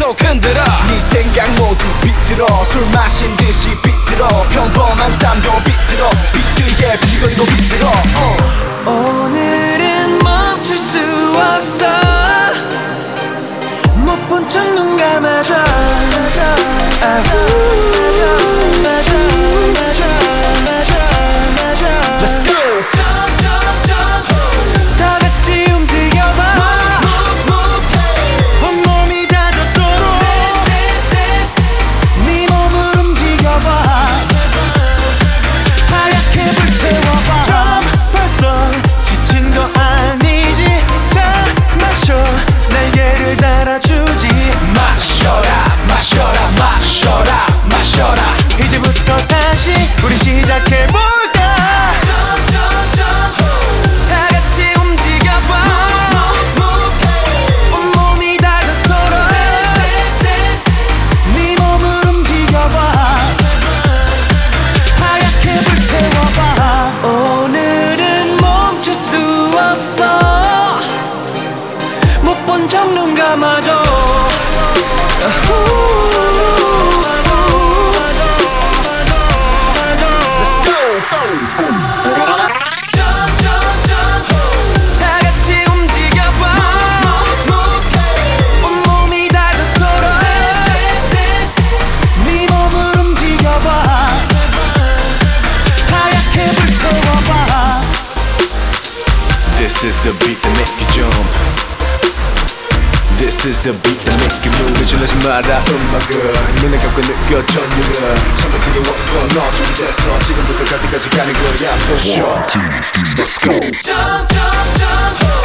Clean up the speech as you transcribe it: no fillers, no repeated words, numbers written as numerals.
계속 흔들어. 네 생각 모두 비틀어. 술 마신 듯이 비틀어. 평범한 삶도 비틀어. 비트에 비거리고 비틀어. 오늘은 멈출 수 없어. 못 본 척 눈 감아줘. Let's go. 다 같이 움직여봐. 온몸이 다져도록 네 몸을 움직여봐. 하얗게 불태워봐. 좀 벌써 지친 거 아니지? 자 마셔 날개를 달아주지. 마셔라 마셔라 마셔라 마셔라. 이제부터 다시 우리 시작해볼까. 다 같이 움직여봐. 온몸이 다져도록 네 몸을 움직여봐. 하얗게 불태워봐. 오늘은 멈출 수 없어. 못 본 척 눈 감아줘. 다 같이 움직여봐. 온몸이 다져도록 네 몸을 움직여봐. 하얗게 불태워봐. This is the beat that make you jump. This is the beat that make you move. 지나지 마라 음악을 눈에 감고 느껴 전율을. 참을 필요 없어 너 준비됐어. 지금부터 갈 때까지 가는 거야 for sure. 1, 2, 3, let's go. Jump, jump, jump.